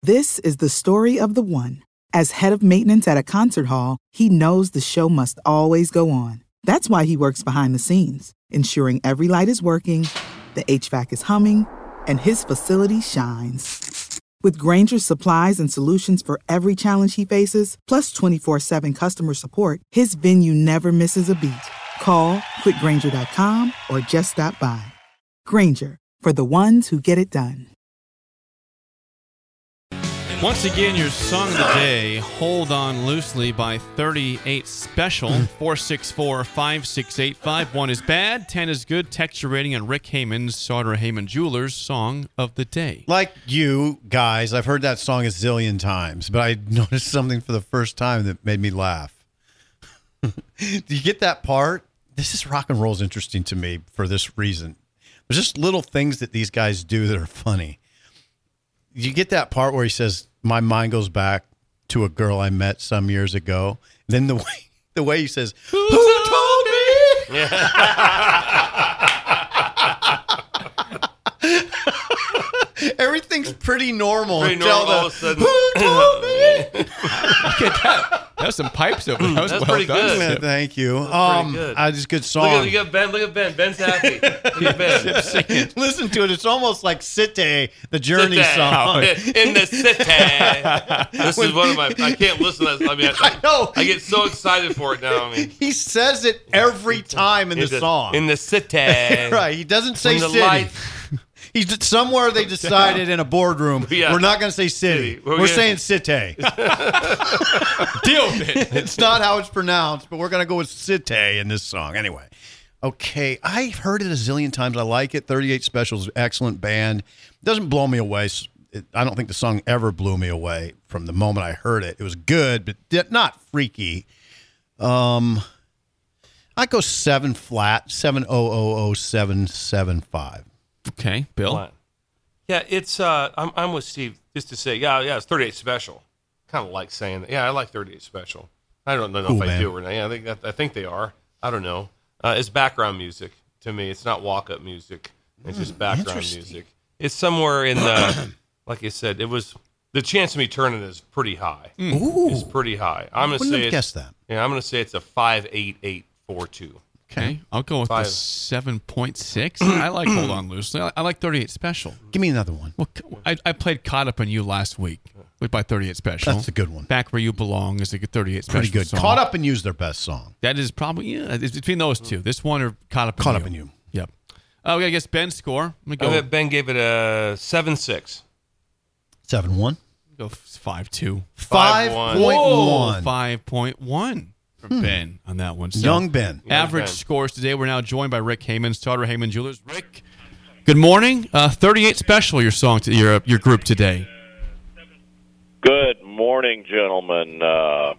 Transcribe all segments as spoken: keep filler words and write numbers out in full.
This is the story of the one. As head of maintenance at a concert hall, he knows the show must always go on. That's why he works behind the scenes, ensuring every light is working, the H V A C is humming, and his facility shines. With Grainger's supplies and solutions for every challenge he faces, plus twenty-four seven customer support, his venue never misses a beat. Call quick grainger dot com or just stop by. Grainger, for the ones who get it done. Once again, your song of the day, Hold On Loosely by thirty-eight Special. four six four, five six eight five. One is bad, ten is good. Text your rating on Rick Heyman's Sauter Heyman Jewelers song of the day. Like you guys, I've heard that song a zillion times, but I noticed something for the first time that made me laugh. Do you get that part? This is rock and roll is interesting to me for this reason. There's just little things that these guys do that are funny. You get that part where he says, my mind goes back to a girl I met some years ago. And then the way the way he says, who, who told me? Yeah. Everything's pretty normal Pretty until normal, the, all of a sudden. who told me? Look at that. That was some pipes over there. That was That's well pretty done. good. Yeah, thank you. That's Um, pretty good. I just good Look song. at, look at Ben. Look at Ben. Ben's happy. Look at Ben. Listen to it. It's almost like Cite, the Journey Cite. song. In the city. This is one of my. I can't listen to this. I mean, I, I know. I get so excited for it now. I mean, He says it every time in the in song. In the city. Right. He doesn't say When the city. lights- He's somewhere they decided in a boardroom, Yeah. we're not going to say city. City. We're We're, gonna- saying Cite. Deal with it. It's not how it's pronounced, but we're going to go with Cite in this song. Anyway, okay. I've heard it a zillion times. I like it. thirty-eight Special is an excellent band. It doesn't blow me away. It, I don't think the song ever blew me away from the moment I heard it. It was good, but di- not freaky. Um, I go seven flat, seven oh oh oh seven seven five. Okay, Bill. Flat. Yeah, it's. Uh, I'm. I'm with Steve. Just to say, yeah, yeah, it's thirty-eight Special. Kind of like saying that. Yeah, I like thirty-eight Special. I don't know Cool, if I man. do or not. Yeah, I think that, I think they are. I don't know. Uh, it's background music to me. It's not walk-up music. It's just background interesting. music. It's somewhere in the. Like I said, it was the chance of me turning is pretty high. Ooh. It's pretty high. I'm gonna Wouldn't say have it's, guessed that. Yeah, I'm gonna say it's a five eight eight four two. Okay, I'll go with Five. the seven point six. I like Hold On Loosely. I I like thirty-eight Special. Give me another one. Well, I, I played Caught Up on You last week with by thirty-eight Special. That's a good one. Back Where You Belong is a good thirty-eight Special Pretty good. song. Caught Up and You's their best song. That is probably, yeah, it's between those two. This one or Caught Up in Caught You. Up in You. Yep. Oh, yeah, I guess Ben's score. I'm going to I go, bet Ben gave it a seven six. seven one. go five two. five one. point Whoa, one. five point one from Ben on that one. So, Young Ben. average Ben. scores today. We're now joined by Rick Heyman, Sauter Heyman Jewelers. Rick, good morning. Uh, thirty-eight Special, your song, to, your your group today. Good morning, gentlemen. Uh,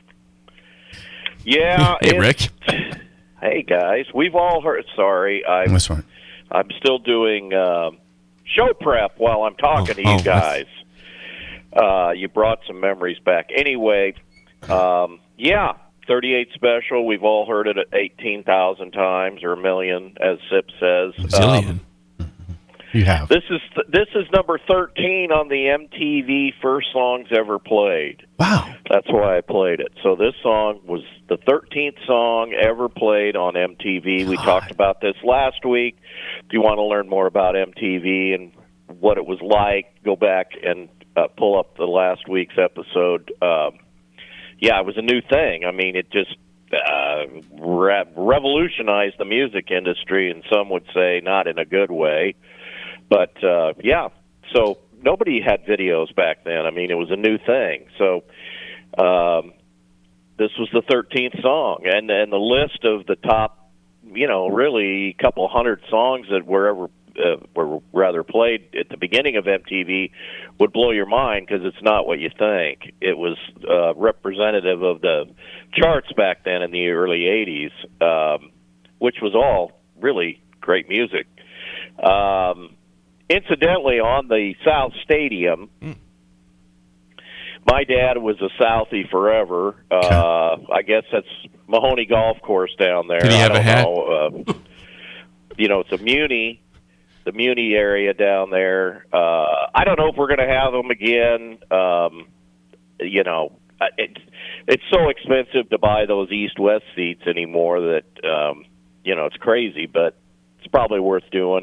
yeah. Hey, it's- Rick. Hey, guys. We've all heard. Sorry, I'm. That's right. I'm still doing uh, show prep while I'm talking Oh, to you oh, guys. Uh, you brought some memories back. Anyway, um, yeah, thirty-eight Special. We've all heard it eighteen thousand times or a million, as Sip says. Zillion. Um, You have. this is this is number thirteen on the M T V First Songs Ever Played. Wow. That's why I played it. So this song was the thirteenth song ever played on M T V. We talked about this last week. If you want to learn more about M T V and what it was like, go back and uh, pull up the last week's episode. Um, yeah, it was a new thing. I mean, it just uh, re- revolutionized the music industry, and some would say not in a good way. But, uh, yeah, so nobody had videos back then. I mean, it was a new thing. So um, this was the thirteenth song. And, and the list of the top, you know, really a couple hundred songs that were ever uh, were rather played at the beginning of M T V would blow your mind because it's not what you think. It was uh, representative of the charts back then in the early eighties, um, which was all really great music. Um, incidentally, on the South Stadium, mm. my dad was a Southie forever. Uh, I guess that's Mahoney Golf Course down there. Did he have I don't a hat? know. Uh, you know, it's a Muni. the Muni area down there. Uh, I don't know if we're going to have them again. Um, you know, it, it's so expensive to buy those East-West seats anymore that, um, you know, it's crazy, but it's probably worth doing.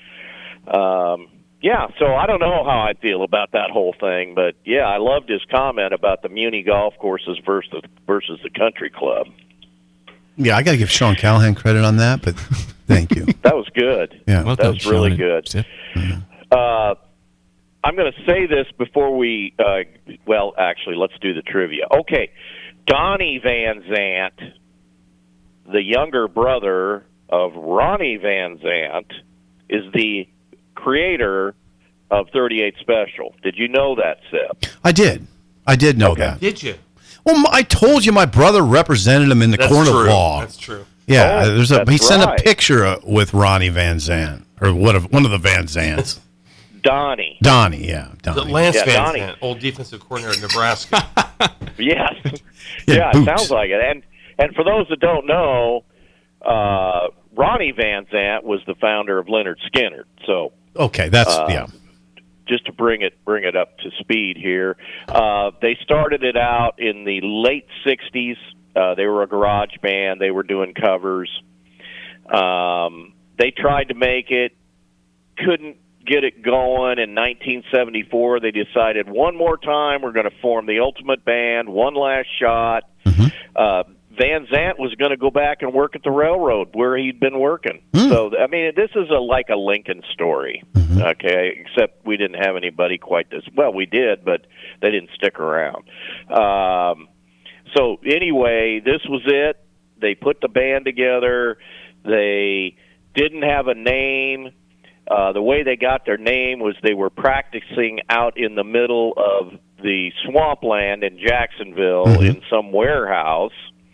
Um, yeah, so I don't know how I feel about that whole thing, but, yeah, I loved his comment about the Muni golf courses versus, versus the country club. Yeah, I got to give Sean Callahan credit on that, but thank you. That was good. Yeah, Well that done, was really Sean. good. Yeah. Uh, I'm going to say this before we, uh, well, actually, let's do the trivia. Okay, Donnie Van Zant, the younger brother of Ronnie Van Zant, is the creator of thirty-eight Special. Did you know that, Seb? I did. I did know Okay. that. Did you? Well, I told you my brother represented him in the That's court true. of law. That's true. Yeah, Oh, there's a that's he sent right. a picture uh, with Ronnie Van Zant, or one of one of the Van Zants. Donnie. Donnie, yeah, The Donnie. Lance Yeah, Van Donnie. Zandt, old defensive coordinator at Nebraska. Yes. Yeah, yeah, it boots. sounds like it. And and for those that don't know, uh, Ronnie Van Zant was the founder of Leonard Skinner. So Okay, that's Uh, yeah. just to bring it bring it up to speed here, uh, they started it out in the late sixties. Uh, they were a garage band. They were doing covers. Um, they tried to make it, couldn't get it going. In nineteen seventy-four, they decided one more time we're going to form the ultimate band, one last shot. Uh, Van Zant was going to go back and work at the railroad where he'd been working. So, I mean, this is a like a Lincoln story, okay, except we didn't have anybody quite this. Well, we did, but they didn't stick around. Um, so, anyway, this was it. They put the band together. They didn't have a name. Uh, the way they got their name was they were practicing out in the middle of the swampland in Jacksonville in some warehouse.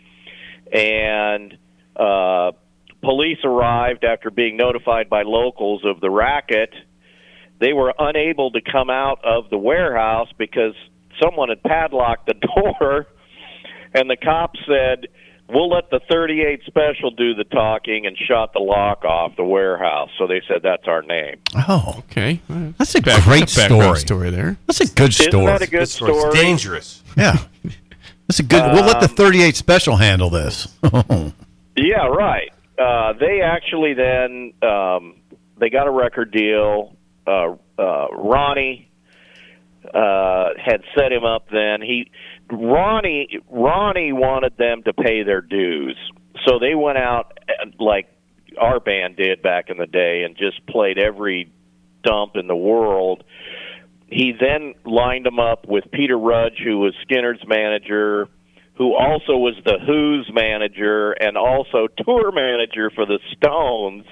And uh, police arrived after being notified by locals of the racket. They were unable to come out of the warehouse because someone had padlocked the door, and the cops said, we'll let the thirty-eight Special do the talking, and shot the lock off the warehouse. So they said, that's our name. Oh, Okay. that's a Back- great that's a background story. story there. That's a good Isn't story. that a good This story's story? dangerous. Yeah, that's a good. we'll let the thirty-eight Special handle this. Yeah, right. Uh, they actually then um, they got a record deal. Uh, uh, Ronnie uh, had set him up. Then he Ronnie Ronnie wanted them to pay their dues, so they went out and, like our band did back in the day, and just played every dump in the world. He then lined them up with Peter Rudge, who was Skinner's manager, who also was the Who's manager and also tour manager for the Stones.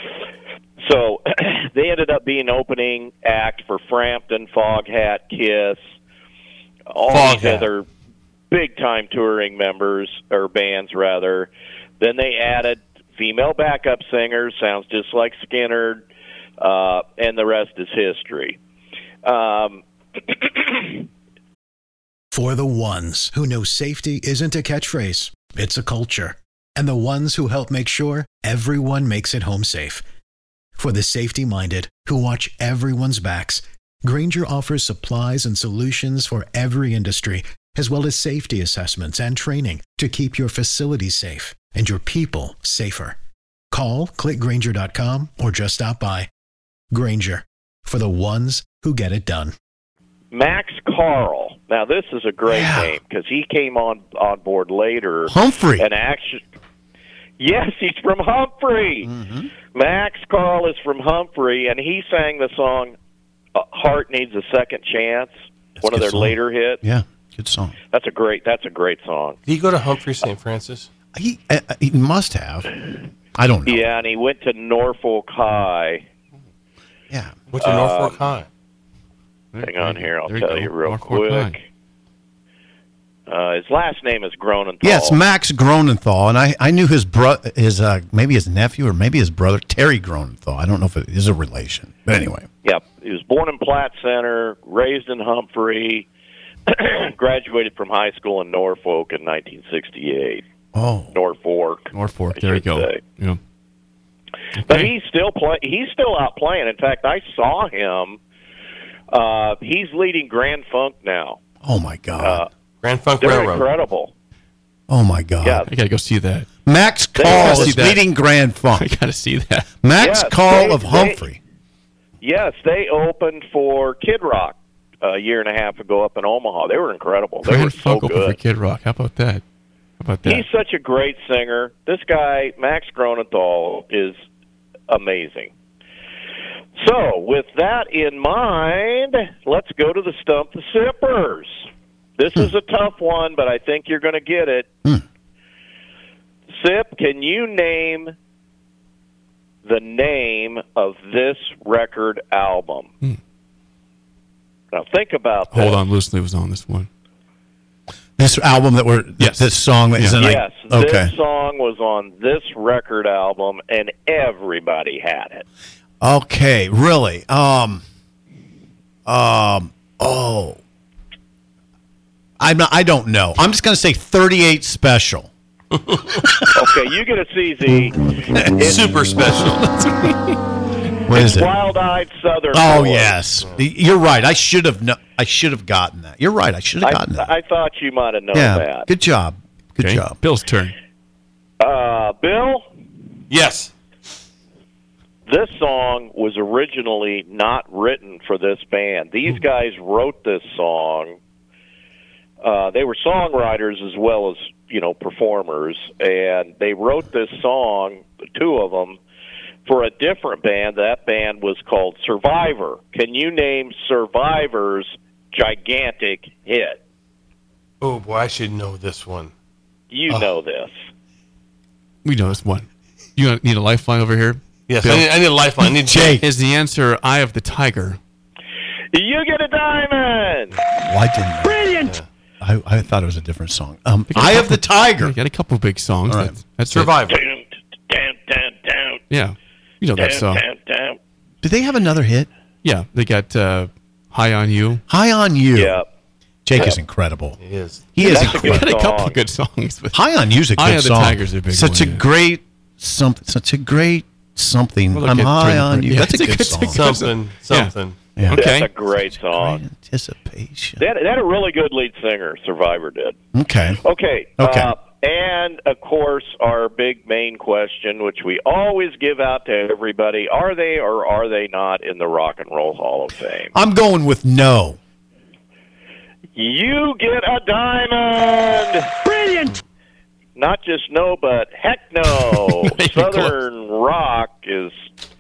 So they ended up being opening act for Frampton, Foghat, Kiss, all these Foghat. other big-time touring members, or bands, rather. Then they added female backup singers, sounds just like Skinner, uh, and the rest is history. Um, For the ones who know safety isn't a catchphrase, it's a culture. And the ones who help make sure everyone makes it home safe. For the safety-minded who watch everyone's backs, Grainger offers supplies and solutions for every industry, as well as safety assessments and training to keep your facilities safe and your people safer. Call, click Grainger dot com, or just stop by. Grainger, for the ones who get it done. Max Carl. Now, this is a great Yeah. name because he came on, on board later. Humphrey. And actually, yes, he's from Humphrey. Max Carl is from Humphrey, and he sang the song uh, "Heart Needs a Second Chance," That's one a of good their song. later hits. Yeah, good song. That's a great. That's a great song. Did he go to Humphrey Saint Francis? He uh, he must have. I don't know. Yeah, and he went to Norfolk High. Yeah. Went to Norfolk High. Hang on here, I'll There tell go. you real Norfolk quick. High. Uh, his last name is Gronenthal. Yeah, it's Max Gronenthal, and I, I knew his bro, his uh, maybe his nephew or maybe his brother Terry Gronenthal. I don't know if it is a relation, but anyway. Yep. He was born in Platte Center, raised in Humphrey, graduated from high school in Norfolk in nineteen sixty-eight. Oh, Norfolk. Norfolk. I There you should go. say. Yeah. But he's still play. He's still out playing. In fact, I saw him. Uh, he's leading Grand Funk now. Oh my God! Uh, Grand Funk they're Railroad. incredible. Oh my God! Yeah. I gotta go see that. Max They Call have to is see that. leading Grand I Funk. gotta see that. Max Yes, Call they- of they- Humphrey. Yes, they opened for Kid Rock a year and a half ago up in Omaha. They were incredible. They were Grand so Funk open for good. Kid Rock. How about that? How about that? He's such a great singer. This guy, Max Gronenthal, is amazing. So, with that in mind, let's go to the Stump the Sippers. This is a tough one, but I think you're going to get it. Hmm. Sip, can you name the name of this record album? Hmm. Now, think about that. Hold on, loosely was on this one. This album that we're Yes. this song that is in like, Yes, okay. this song was on this record album, and everybody had it. Okay, really? Um, um, oh, I'm not. I don't know. I'm just gonna say thirty-eight Special. Okay, you get a C Z. It's Super special. What is it? Wild-Eyed Southern Oh Boy. yes, you're right. I should have. kno- I should have gotten that. You're right. I should have gotten I, that. I thought you might have known Yeah. that. Good job. Good Okay. job. Bill's turn. Uh, Bill, Yes. this song was originally not written for this band. These guys wrote this song. Uh, they were songwriters as well as, you know, performers, and they wrote this song, the two of them, for a different band. That band was called Survivor. Can you name Survivor's gigantic hit? Oh boy, I should know this one. You Oh. know this. We know this one. You need a lifeline over here? Yes, Bill? I need, I need a lifeline. I need Jake. Is the answer Eye of the Tiger? You get a diamond! Well, I didn't know. Brilliant! I, I thought it was a different song. Um, got a Eye of couple- the Tiger. You got a couple big songs. All right. That's, that's it. Survivor. Down, down, down, down, Yeah. You know that down, song. down, down. Did they have another hit? Yeah. They got uh, High on You. High on You. Yeah. Jake is Yeah. incredible. It is. He is That's a incredible. good Got a couple song. good songs. But High on You's a good Eye of the song. Tiger's a big Such one, a yeah. great something. Such a great something. Well, I'm okay, high turn the on break. you. Yeah, That's a it's a good good- song. it's a good- Something. Yeah. Something. Yeah. Okay. That's a great song. Great anticipation. They had, they had a really good lead singer, Survivor did. Okay. Okay. Okay. Uh, and, of course, our big main question, which we always give out to everybody, are they or are they not in the Rock and Roll Hall of Fame? I'm going with no. You get a diamond! Brilliant! Not just no, but heck no. Southern rock is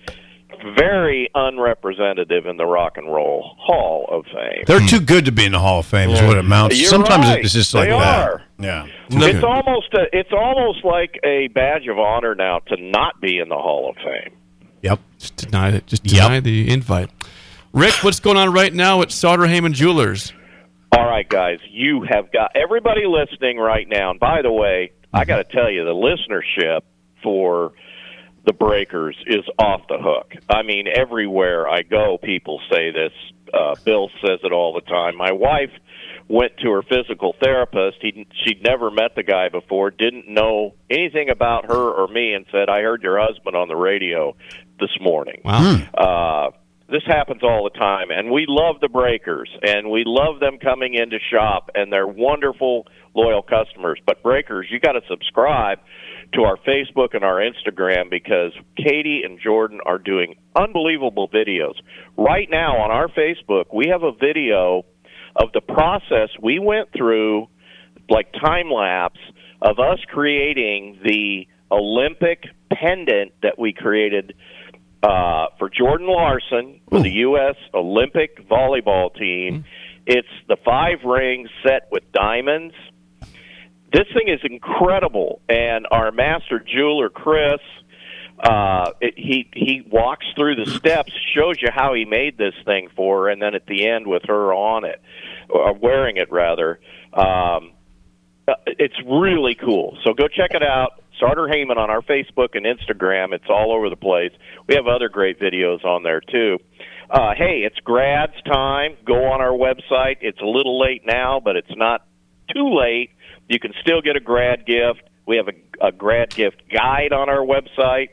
very unrepresentative in the Rock and Roll Hall of Fame. They're too good to be in the Hall of Fame. Is Yeah. what it amounts. You're Sometimes right. it's just like They that. are. Yeah. It's almost a, it's almost like a badge of honor now to not be in the Hall of Fame. Yep. Just deny it. Just Yep. deny the invite. Rick, what's going on right now at Sauter Heyman Jewelers? All right, guys, you have got everybody listening right now. And by the way, I got to tell you, the listenership for the Breakers is off the hook. I mean, everywhere I go, people say this. Uh, Bill says it all the time. My wife went to her physical therapist. He, she'd never met the guy before, didn't know anything about her or me, and said, I heard your husband on the radio this morning. Wow. Uh, this happens all the time, and we love the Breakers, and we love them coming into shop, and they're wonderful, loyal customers. But Breakers, you got to subscribe to our Facebook and our Instagram because Katie and Jordan are doing unbelievable videos. Right now on our Facebook, we have a video of the process we went through, like time-lapse, of us creating the Olympic pendant that we created Uh, for Jordan Larson, for the U S Olympic volleyball team. It's the five rings set with diamonds. This thing is incredible, and our master jeweler, Chris, uh, it, he he walks through the steps, shows you how he made this thing for her, and then at the end with her on it, or wearing it rather. Um, it's really cool. So go check it out. Sauter Heyman on our Facebook and Instagram. It's all over the place. We have other great videos on there, too. Uh, hey, it's grads time. Go on our website. It's a little late now, but it's not too late. You can still get a grad gift. We have a, a grad gift guide on our website.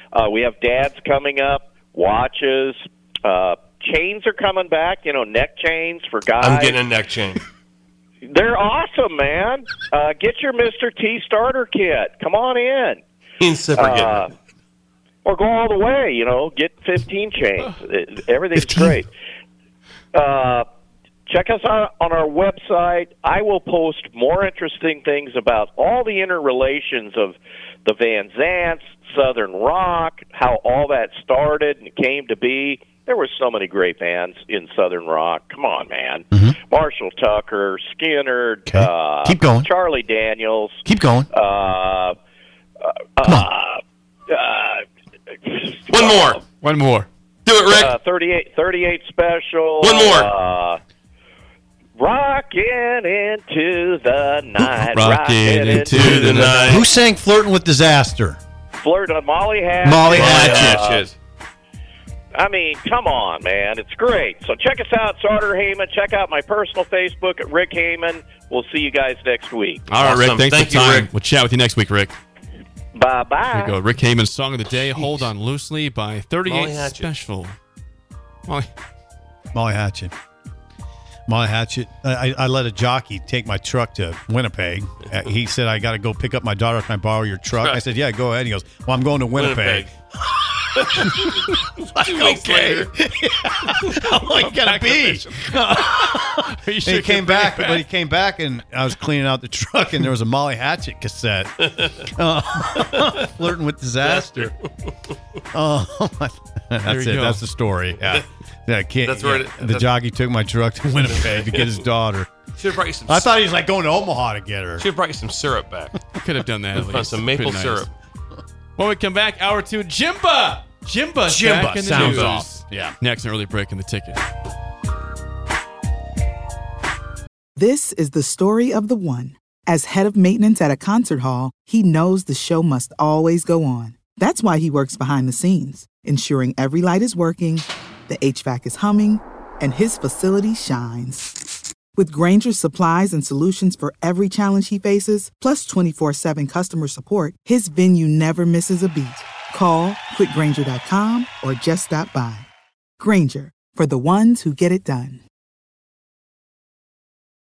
Uh, we have dads coming up, watches, uh, chains are coming back, you know, neck chains for guys. I'm getting a neck chain. They're awesome, man. Uh, get your Mister T starter kit. Come on in. Uh, or go all the way, you know, get fifteen chains. It, everything's fifteen. Great. Uh, check us out on our website. I will post more interesting things about all the interrelations of the Van Zants, Southern Rock, how all that started and came to be. There were so many great bands in Southern Rock. Come on, man. Mm-hmm. Marshall Tucker, Skinner, okay. uh, Keep going. Charlie Daniels. Keep going. Uh, uh, Come on. Uh, uh, One more. Uh, One more. Do it, Rick. Uh, thirty-eight, thirty-eight special. One more. Uh, rocking into the night. Rocking, rocking into, into the night. Who sang Flirting with Disaster? Flirt on Molly Hatchet. Molly Hatchet. Uh, I mean, come on, man. It's great. So check us out, Sartor Heyman. Check out my personal Facebook at Rick Heyman. We'll see you guys next week. All right, awesome. Rick. Thanks Thank for the time. you, Rick. We'll chat with you next week, Rick. Bye-bye. There you go. Rick Heyman's Song of the Day, Hold On Loosely by thirty-eight Special. Molly. Molly Hatchet. Molly Hatchet. I, I let a jockey take my truck to Winnipeg. Uh, he said, I got to go pick up my daughter. Can I borrow your truck? I said, yeah, go ahead. He goes, well, I'm going to Winnipeg. Winnipeg. Like, okay. How long can it be? He, he came back, back, but he came back, and I was cleaning out the truck, and there was a Molly Hatchet cassette. Uh, Flirting with Disaster. Oh, my. That's it. Go. That's the story. Yeah. Yeah, can't, that's where yeah. it, the that's, jockey took my truck to Winnipeg to get his daughter. Should have brought you some. I thought he was like going to Omaha to get her. Should have brought you some syrup back. Could have done that. At least. Some maple nice. syrup. When we come back, hour two, Jimba. Jimba. Jimba back in the sounds news. off. Yeah. Next, an early break in the ticket. This is the story of the one. As head of maintenance at a concert hall, he knows the show must always go on. That's why he works behind the scenes, ensuring every light is working, the H V A C is humming, and his facility shines. With Grainger's supplies and solutions for every challenge he faces, plus twenty-four seven customer support, his venue never misses a beat. Call quick grainger dot com or just stop by. Grainger, for the ones who get it done.